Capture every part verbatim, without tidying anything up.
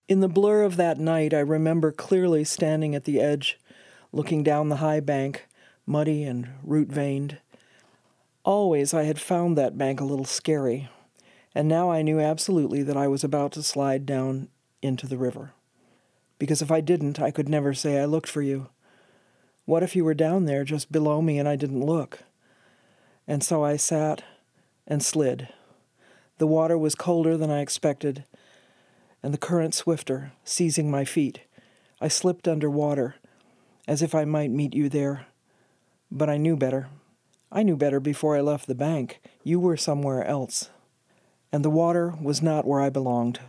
In the blur of that night, I remember clearly standing at the edge, looking down the high bank, muddy and root-veined. Always I had found that bank a little scary, and now I knew absolutely that I was about to slide down into the river. Because if I didn't, I could never say I looked for you. What if you were down there just below me and I didn't look? And so I sat and slid. The water was colder than I expected, and the current swifter, seizing my feet. I slipped under water, as if I might meet you there. But I knew better. I knew better before I left the bank. You were somewhere else. And the water was not where I belonged.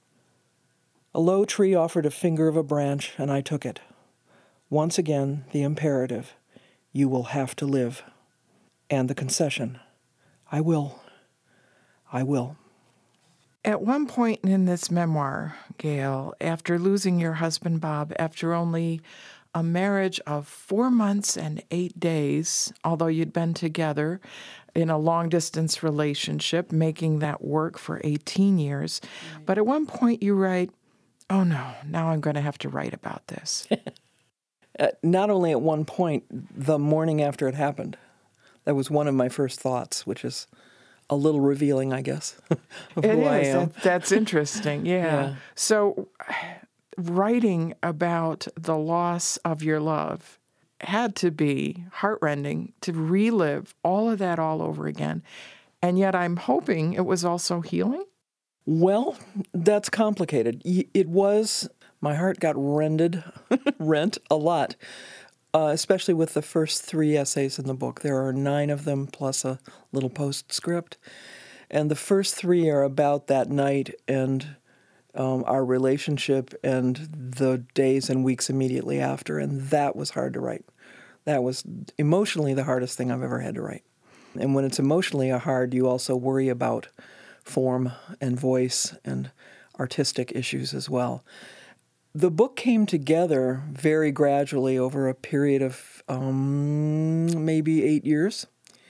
A low tree offered a finger of a branch, and I took it. Once again, the imperative. You will have to live. And the concession. I will. I will. At one point in this memoir, Gail, after losing your husband, Bob, after only a marriage of four months and eight days, although you'd been together in a long-distance relationship, making that work for eighteen years, right. But at one point you write, oh no, now I'm going to have to write about this. uh, not only at one point, the morning after it happened. That was one of my first thoughts, which is a little revealing, I guess, of it who is. I am. That, that's interesting, yeah. yeah. So writing about the loss of your love had to be heartrending to relive all of that all over again. And yet I'm hoping it was also healing? Well, that's complicated. It was, my heart got rended, rent a lot. Uh, especially with the first three essays in the book. There are nine of them plus a little postscript. And the first three are about that night and um, our relationship and the days and weeks immediately after. And that was hard to write. That was emotionally the hardest thing I've ever had to write. And when it's emotionally hard, you also worry about form and voice and artistic issues as well. The book came together very gradually over a period of um, maybe eight years.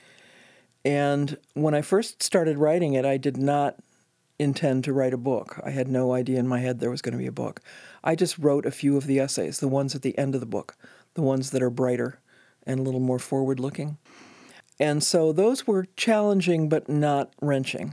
And when I first started writing it, I did not intend to write a book. I had no idea in my head there was going to be a book. I just wrote a few of the essays, the ones at the end of the book, the ones that are brighter and a little more forward-looking. And so those were challenging but not wrenching.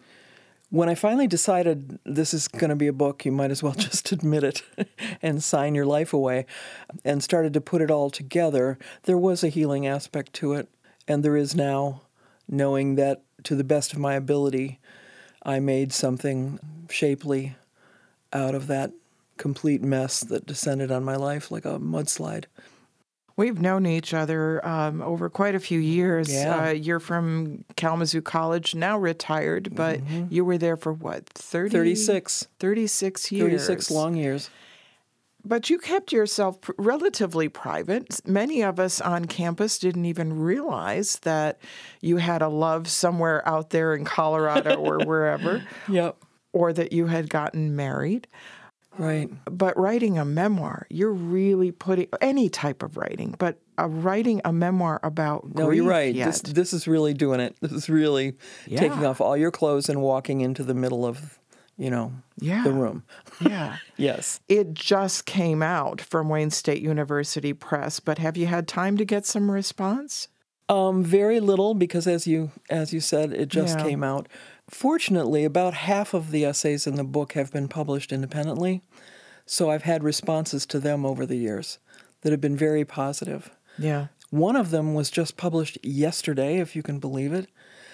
When I finally decided this is going to be a book, you might as well just admit it and sign your life away, and started to put it all together, there was a healing aspect to it, and there is now, knowing that to the best of my ability, I made something shapely out of that complete mess that descended on my life like a mudslide. We've known each other um, over quite a few years. Yeah. Uh, you're from Kalamazoo College, now retired, but mm-hmm. you were there for what, thirty? thirty-six. thirty-six years. thirty-six long years. But you kept yourself pr- relatively private. Many of us on campus didn't even realize that you had a love somewhere out there in Colorado or wherever. Yep. Or that you had gotten married. Right. But writing a memoir, you're really putting, any type of writing, but uh, writing a memoir about grief. No, you're right. Yet. This, this is really doing it. This is really yeah. taking off all your clothes and walking into the middle of, you know, yeah. the room. Yeah. Yes. It just came out from Wayne State University Press, but have you had time to get some response? Um, very little, because as you as you said, it just yeah. came out. Fortunately, about half of the essays in the book have been published independently, so I've had responses to them over the years that have been very positive. Yeah. One of them was just published yesterday, if you can believe it,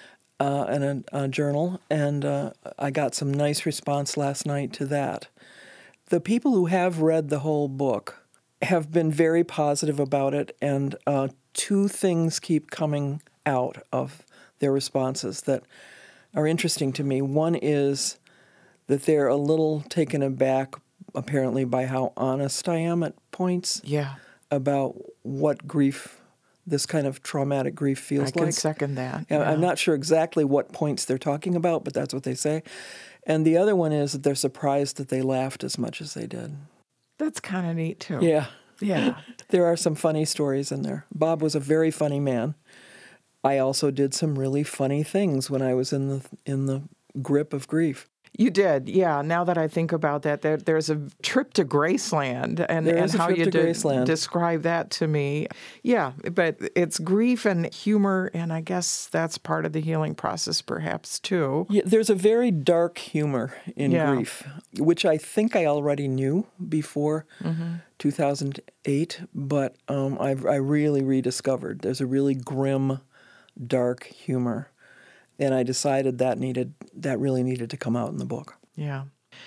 uh, in a, a journal, and uh, I got some nice response last night to that. The people who have read the whole book have been very positive about it, and uh, two things keep coming out of their responses that are interesting to me. One is that they're a little taken aback, apparently, by how honest I am at points yeah. about what grief, this kind of traumatic grief feels I like. I can second that. Yeah. I'm not sure exactly what points they're talking about, but that's what they say. And the other one is that they're surprised that they laughed as much as they did. That's kind of neat, too. Yeah. Yeah. There are some funny stories in there. Bob was a very funny man. I also did some really funny things when I was in the in the grip of grief. You did, yeah. Now that I think about that, there, there's a trip to Graceland, and, There and is a how trip you to de- Graceland. describe that to me. Yeah, but it's grief and humor, and I guess that's part of the healing process, perhaps, too. Yeah, there's a very dark humor in Yeah. grief, which I think I already knew before Mm-hmm. two thousand eight, but um, I, I really rediscovered. There's a really grim, dark humor, and I decided that needed that really needed to come out in the book. Yeah.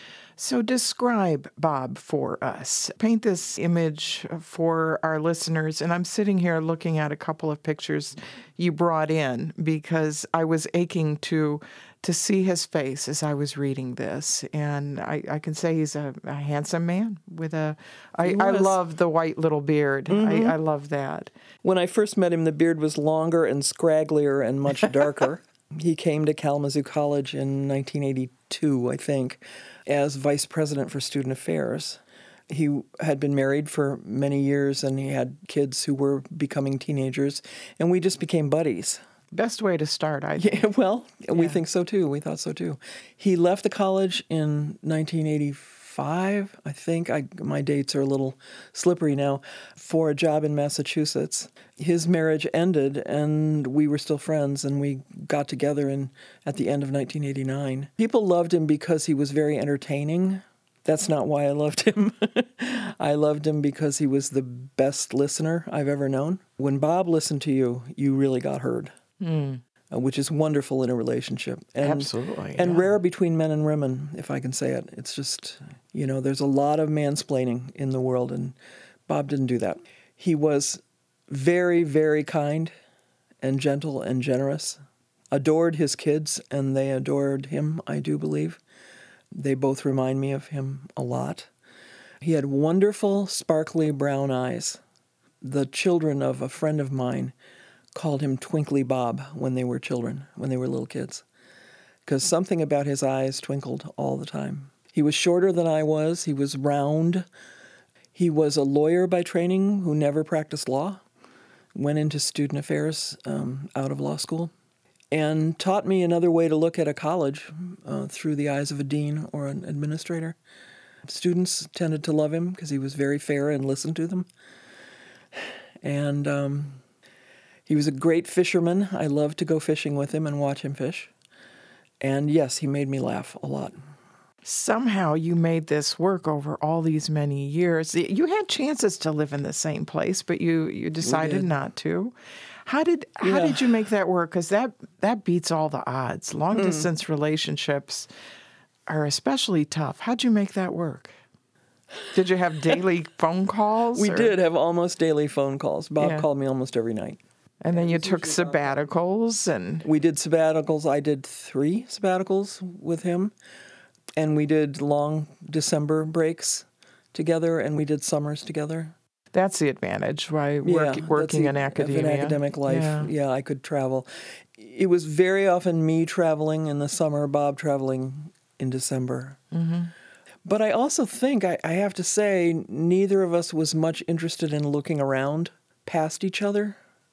So describe Bob for us. Paint this image for our listeners. And I'm sitting here looking at a couple of pictures you brought in because I was aching to to see his face as I was reading this. And I, I can say he's a, a handsome man with a... I, I love the white little beard. Mm-hmm. I, I love that. When I first met him, the beard was longer and scragglier and much darker. He came to Kalamazoo College in nineteen eighty-two, I think, as vice president for student affairs. He had been married for many years, and he had kids who were becoming teenagers, and we just became buddies. Best way to start, I think. Yeah, well, Yeah. we think so too. We thought so too. He left the college in nineteen eighty-five, I think. I, my dates are a little slippery now, for a job in Massachusetts. His marriage ended, and we were still friends, and we got together in at the end of nineteen eighty-nine. People loved him because he was very entertaining. That's not why I loved him. I loved him because he was the best listener I've ever known. When Bob listened to you, you really got heard. Mm. Uh, which is wonderful in a relationship. And, Absolutely. And yeah. rare between men and women, if I can say it. It's just, you know, there's a lot of mansplaining in the world, and Bob didn't do that. He was very, very kind and gentle and generous, adored his kids, and they adored him, I do believe. They both remind me of him a lot. He had wonderful, sparkly brown eyes. The children of a friend of mine called him Twinkly Bob when they were children, when they were little kids, because something about his eyes twinkled all the time. He was shorter than I was. He was round. He was a lawyer by training who never practiced law, went into student affairs um, out of law school, and taught me another way to look at a college uh, through the eyes of a dean or an administrator. Students tended to love him because he was very fair and listened to them. And um, he was a great fisherman. I loved to go fishing with him and watch him fish. And yes, he made me laugh a lot. Somehow you made this work over all these many years. You had chances to live in the same place, but you, you decided not to. How did Yeah. how did you make that work? Because that, that beats all the odds. Long-distance Mm. relationships are especially tough. How'd you make that work? Did you have daily phone calls? We or- did have almost daily phone calls. Bob Yeah. called me almost every night. And then you took sabbaticals and... We did sabbaticals. I did three sabbaticals with him. And we did long December breaks together, and we did summers together. That's the advantage, right? Yeah, Work, that's working the- in of academia. an academic life. Yeah. Yeah, I could travel. It was very often me traveling in the summer, Bob traveling in December. Mm-hmm. But I also think, I, I have to say, neither of us was much interested in looking around past each other.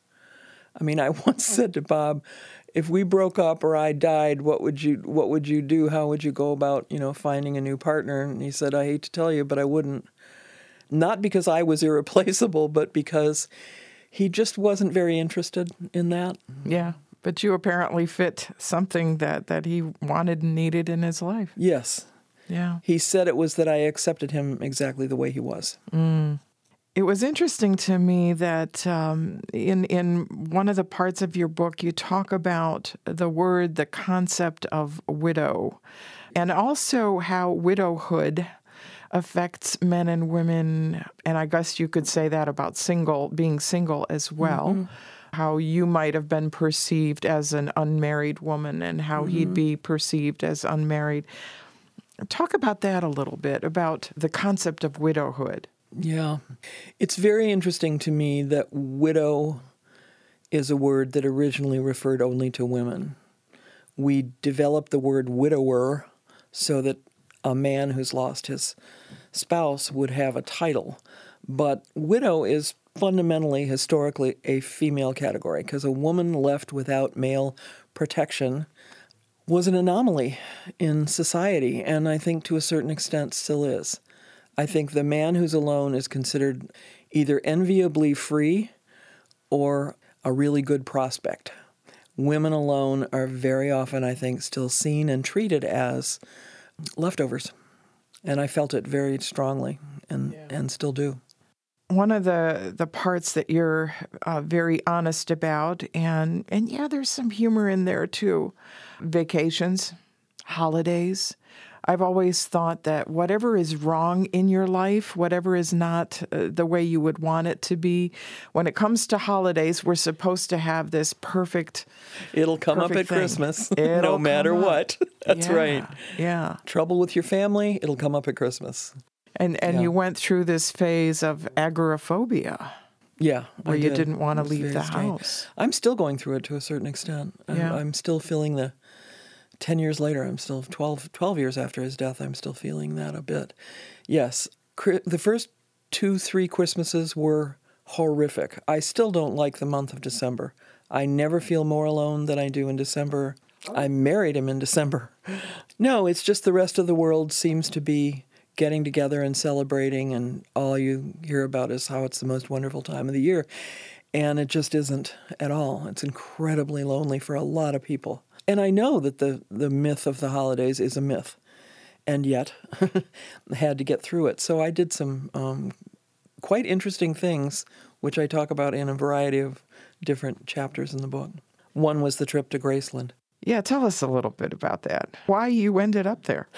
I mean, I once said to Bob, if we broke up or I died, what would you what would you do? How would you go about, you know, finding a new partner? And he said, I hate to tell you, but I wouldn't. Not because I was irreplaceable, but because he just wasn't very interested in that. Yeah. But you apparently fit something that, that he wanted and needed in his life. Yes. Yeah. He said it was that I accepted him exactly the way he was. Mm. It was interesting to me that um, in in one of the parts of your book, you talk about the word, the concept of widow, and also how widowhood affects men and women. And I guess you could say that about single, being single as well. Mm-hmm. How you might have been perceived as an unmarried woman and how mm-hmm. he'd be perceived as unmarried. Talk about that a little bit, about the concept of widowhood. Yeah. It's very interesting to me that widow is a word that originally referred only to women. We developed the word widower so that a man who's lost his spouse would have a title. But widow is fundamentally, historically, a female category because a woman left without male protection was an anomaly in society, and I think to a certain extent still is. I think the man who's alone is considered either enviably free or a really good prospect. Women alone are very often, I think, still seen and treated as leftovers. And I felt it very strongly and, yeah. and still do. One of the, the parts that you're uh, very honest about, and, and yeah, there's some humor in there too, vacations, holidays. I've always thought that whatever is wrong in your life, whatever is not uh, the way you would want it to be, when it comes to holidays, we're supposed to have this perfect It'll come perfect up at thing. Christmas, It'll no matter up. what. That's yeah, right. Yeah. Trouble with your family, it'll come up at Christmas. And and yeah. you went through this phase of agoraphobia. Yeah. Where I you did. didn't want to leave the strange. house. I'm still going through it to a certain extent. I'm, Yeah. I'm still feeling the, ten years later, I'm still, twelve, twelve years after his death, I'm still feeling that a bit. Yes, the first two, three Christmases were horrific. I still don't like the month of December. I never feel more alone than I do in December. Oh. I married him in December. No, it's just the rest of the world seems to be getting together and celebrating, and all you hear about is how it's the most wonderful time of the year. And it just isn't at all. It's incredibly lonely for a lot of people. And I know that the, the myth of the holidays is a myth, and yet I had to get through it. So I did some um, quite interesting things, which I talk about in a variety of different chapters in the book. One was the trip to Graceland. Yeah, tell us a little bit about that. Why you ended up there?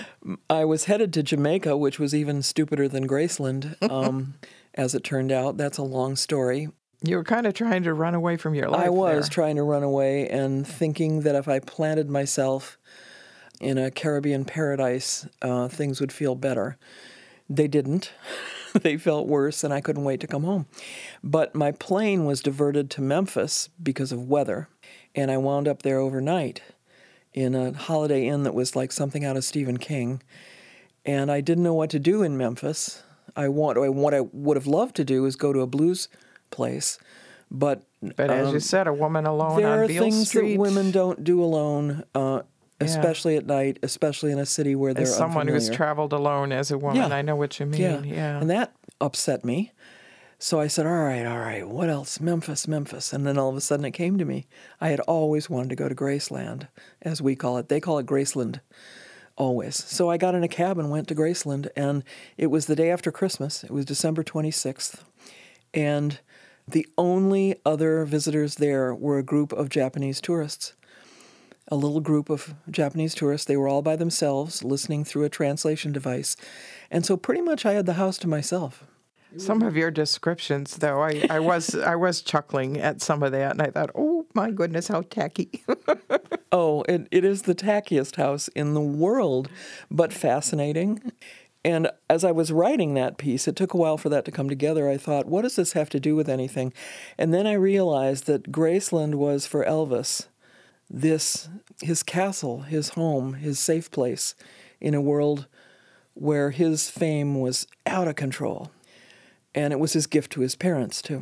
I was headed to Jamaica, which was even stupider than Graceland, um, as it turned out. That's a long story. You were kind of trying to run away from your life. I was there. trying to run away and thinking that if I planted myself in a Caribbean paradise, uh, things would feel better. They didn't. They felt worse, and I couldn't wait to come home. But my plane was diverted to Memphis because of weather, and I wound up there overnight in a Holiday Inn that was like something out of Stephen King. And I didn't know what to do in Memphis. I want, what I would have loved to do is go to a blues place, but but as um, you said, a woman alone there on are Beale things Street. that women don't do alone, uh, Yeah. especially at night, especially in a city where they're As someone unfamiliar. who's traveled alone as a woman, Yeah. I know what you mean. Yeah. yeah. And that upset me. So I said, all right, all right, what else? Memphis, Memphis. And then all of a sudden it came to me. I had always wanted to go to Graceland, as we call it. They call it Graceland, always. So I got in a cab and went to Graceland, and it was the day after Christmas. It was December twenty-sixth. And the only other visitors there were a group of Japanese tourists. A little group of Japanese tourists. They were all by themselves, listening through a translation device. And so pretty much I had the house to myself. Some of your descriptions, though, I, I was I was chuckling at some of that, and I thought, oh, my goodness, how tacky. Oh, it, it is the tackiest house in the world, but fascinating. And as I was writing that piece, it took a while for that to come together. I thought, what does this have to do with anything? And then I realized that Graceland was for Elvis this his castle, his home, his safe place in a world where his fame was out of control. And it was his gift to his parents, too.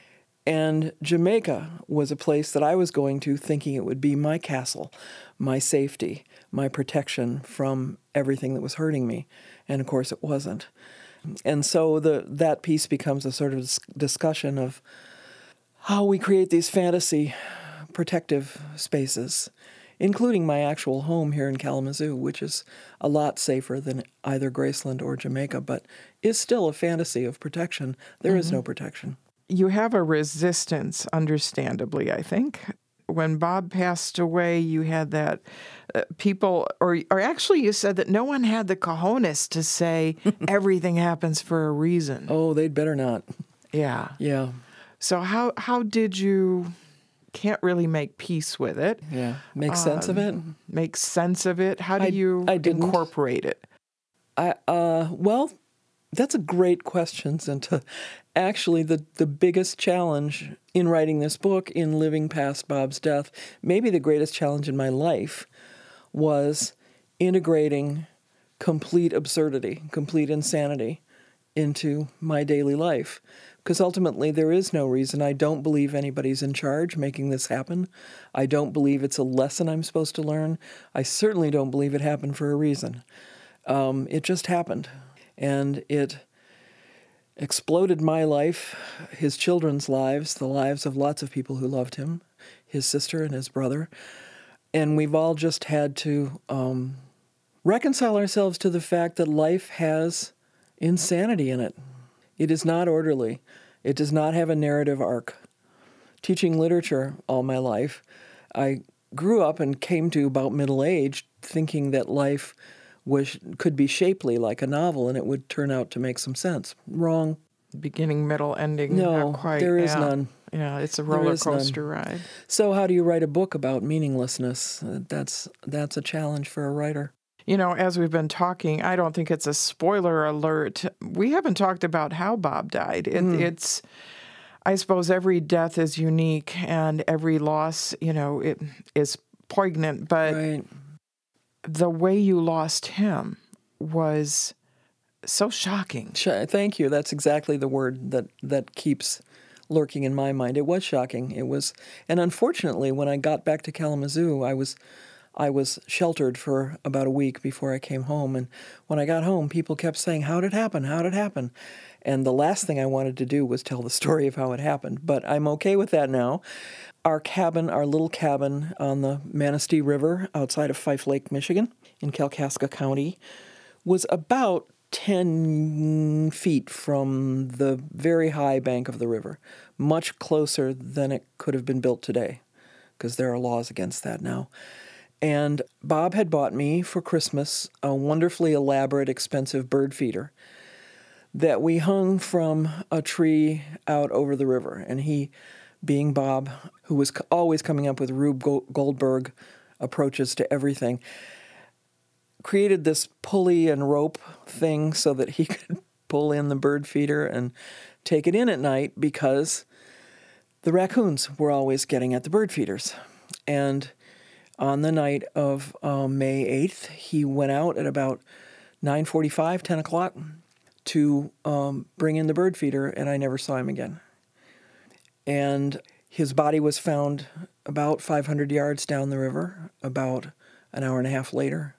And Jamaica was a place that I was going to thinking it would be my castle, my safety, my protection from everything that was hurting me. And, of course, it wasn't. And so the that piece becomes a sort of discussion of how we create these fantasy protective spaces, including my actual home here in Kalamazoo, which is a lot safer than either Graceland or Jamaica, but is still a fantasy of protection. There mm-hmm. is no protection. You have a resistance, understandably, I think. When Bob passed away, you had that uh, people, or or actually you said that no one had the cojones to say everything happens for a reason. Oh, they'd better not. Yeah. Yeah. So how how did you, can't really make peace with it. Yeah. Make sense um, of it? Make sense of it? How do I, you I didn't. incorporate it? I uh well, that's a great question, Zinta. Actually, the, the biggest challenge in writing this book, in living past Bob's death, maybe the greatest challenge in my life, was integrating complete absurdity, complete insanity into my daily life. Because ultimately, there is no reason. I don't believe anybody's in charge making this happen. I don't believe it's a lesson I'm supposed to learn. I certainly don't believe it happened for a reason. Um, it just happened. And it exploded my life, his children's lives, the lives of lots of people who loved him, his sister and his brother. And we've all just had to um, reconcile ourselves to the fact that life has insanity in it. It is not orderly. It does not have a narrative arc. Teaching literature all my life, I grew up and came to about middle age thinking that life was could be shapely like a novel and it would turn out to make some sense. Wrong. Beginning, middle, ending. No, not quite. there is yeah. none. Yeah, it's a There roller is none. coaster ride. So how do you write a book about meaninglessness? That's that's a challenge for a writer. You know, as we've been talking, I don't think it's a spoiler alert. We haven't talked about how Bob died. It, mm. It's, I suppose, every death is unique and every loss, you know, it is poignant. But right. the way you lost him was so shocking. Thank you. That's exactly the word that, that keeps lurking in my mind. It was shocking. It was, and unfortunately, when I got back to Kalamazoo, I was. I was sheltered for about a week before I came home. And when I got home, people kept saying, how did it happen? How did it happen? And the last thing I wanted to do was tell the story of how it happened. But I'm okay with that now. Our cabin, our little cabin on the Manistee River outside of Fife Lake, Michigan, in Kalkaska County, was about ten feet from the very high bank of the river, much closer than it could have been built today, because there are laws against that now. And Bob had bought me for Christmas a wonderfully elaborate, expensive bird feeder that we hung from a tree out over the river. And he, being Bob, who was always coming up with Rube Goldberg approaches to everything, created this pulley and rope thing so that he could pull in the bird feeder and take it in at night because the raccoons were always getting at the bird feeders. And on the night of um, May eighth, he went out at about nine forty-five, ten o'clock to um, bring in the bird feeder, and I never saw him again. And his body was found about five hundred yards down the river, about an hour and a half later.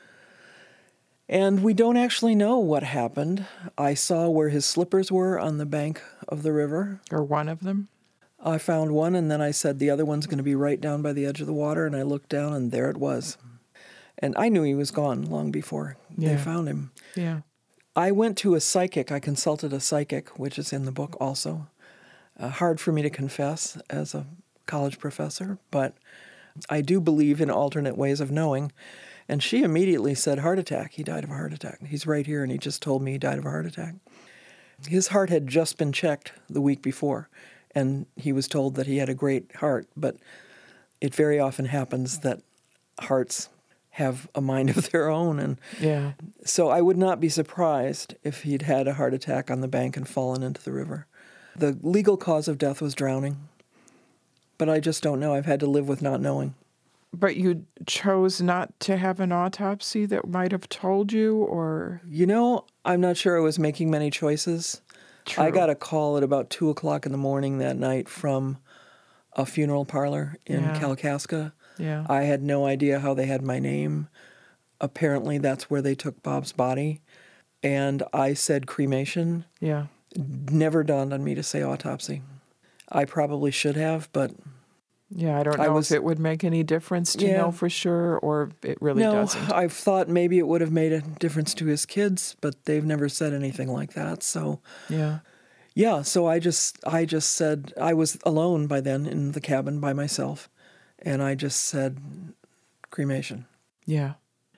And we don't actually know what happened. I saw where his slippers were on the bank of the river. Or one of them? I found one, and then I said the other one's going to be right down by the edge of the water, and I looked down, and there it was. And I knew he was gone long before yeah. they found him. Yeah. I went to a psychic. I consulted a psychic, which is in the book also. Uh, hard for me to confess as a college professor, but I do believe in alternate ways of knowing. And she immediately said, heart attack. He died of a heart attack. He's right here, and he just told me he died of a heart attack. His heart had just been checked the week before, and he was told that he had a great heart, but it very often happens that hearts have a mind of their own. And yeah. so I would not be surprised if he'd had a heart attack on the bank and fallen into the river. The legal cause of death was drowning, but I just don't know. I've had to live with not knowing. But you chose not to have an autopsy that might have told you, or? You know, I'm not sure I was making many choices. True. I got a call at about two o'clock in the morning that night from a funeral parlor in yeah. Kalkaska. Yeah. I had no idea how they had my name. Apparently, that's where they took Bob's body. And I said cremation. Yeah. Never dawned on me to say autopsy. I probably should have, but... Yeah, I don't know I was, if it would make any difference to yeah. know for sure, or it really no, doesn't. I've thought maybe it would have made a difference to his kids, but they've never said anything like that. So, yeah, yeah. So I just, I just said I was alone by then in the cabin by myself, and I just said cremation. Yeah,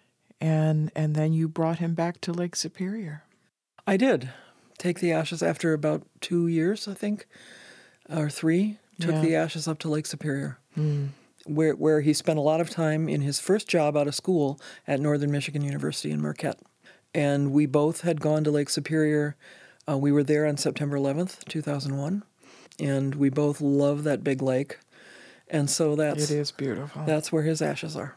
and and then you brought him back to Lake Superior. I did take the ashes after about two years, I think, or three. Took yeah. the ashes up to Lake Superior, mm. where where he spent a lot of time in his first job out of school at Northern Michigan University in Marquette. And we both had gone to Lake Superior. Uh, we were there on September eleventh, two thousand one, and we both love that big lake. And so that's it is beautiful. That's where his ashes are.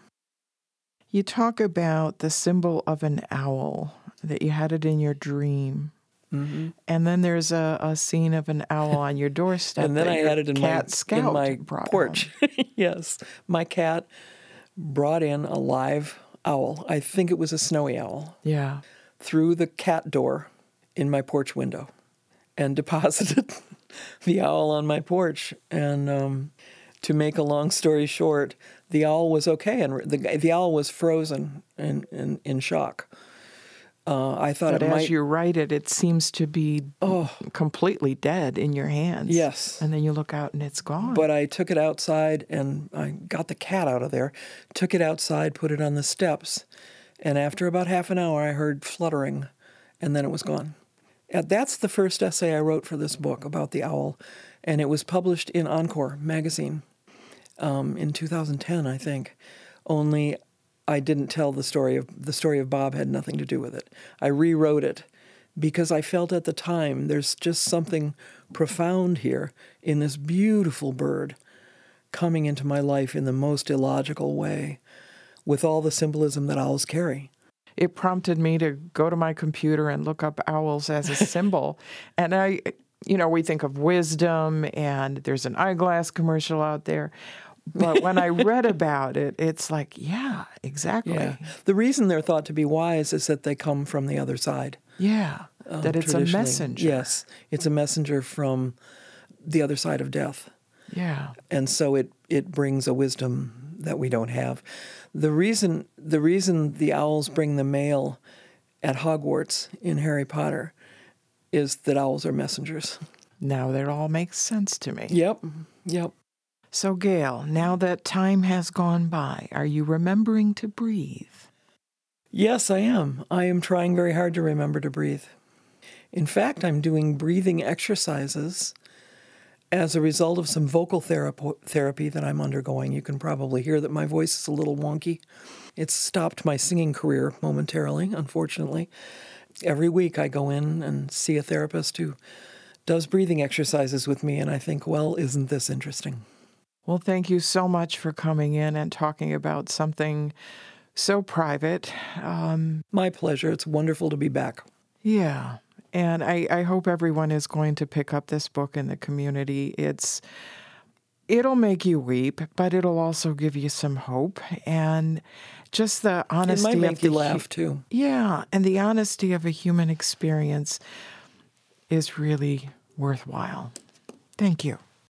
You talk about the symbol of an owl, that you had it in your dream. Mm-hmm. And then there's a, a scene of an owl on your doorstep. And then I had it in my, in my porch. Yes. My cat brought in a live owl. I think it was a snowy owl. Yeah. Through the cat door in my porch window and deposited the owl on my porch. And um, to make a long story short, the owl was okay. And the, the owl was frozen and in, in shock. Uh, I thought but it as might... you write it, it seems to be oh, completely dead in your hands. Yes. And then you look out and it's gone. But I took it outside and I got the cat out of there, took it outside, put it on the steps. And after about half an hour, I heard fluttering, and then it was gone. And that's the first essay I wrote for this book about the owl. And it was published in Encore magazine um, in two thousand ten, I think. Only... I didn't tell the story of the story of Bob had nothing to do with it. I rewrote it because I felt at the time there's just something profound here in this beautiful bird coming into my life in the most illogical way with all the symbolism that owls carry. It prompted me to go to my computer and look up owls as a symbol. And I, you know, we think of wisdom and there's an eyeglass commercial out there. But when I read about it, it's like, yeah, exactly. Yeah. The reason they're thought to be wise is that they come from the other side. Yeah, um, that it's a messenger. Yes, it's a messenger from the other side of death. Yeah. And so it, it brings a wisdom that we don't have. The reason the reason the owls bring the mail at Hogwarts in Harry Potter is that owls are messengers. Now that all makes sense to me. Yep, yep. So, Gail, now that time has gone by, are you remembering to breathe? Yes, I am. I am trying very hard to remember to breathe. In fact, I'm doing breathing exercises as a result of some vocal therapo- therapy that I'm undergoing. You can probably hear that my voice is a little wonky. It's stopped my singing career momentarily, unfortunately. Every week I go in and see a therapist who does breathing exercises with me, and I think, well, isn't this interesting? Well, thank you so much for coming in and talking about something so private. Um, My pleasure. It's wonderful to be back. Yeah. And I, I hope everyone is going to pick up this book in the community. It's it'll make you weep, but it'll also give you some hope. And just the honesty of... It might make of you the, laugh, too. Yeah. And the honesty of a human experience is really worthwhile. Thank you.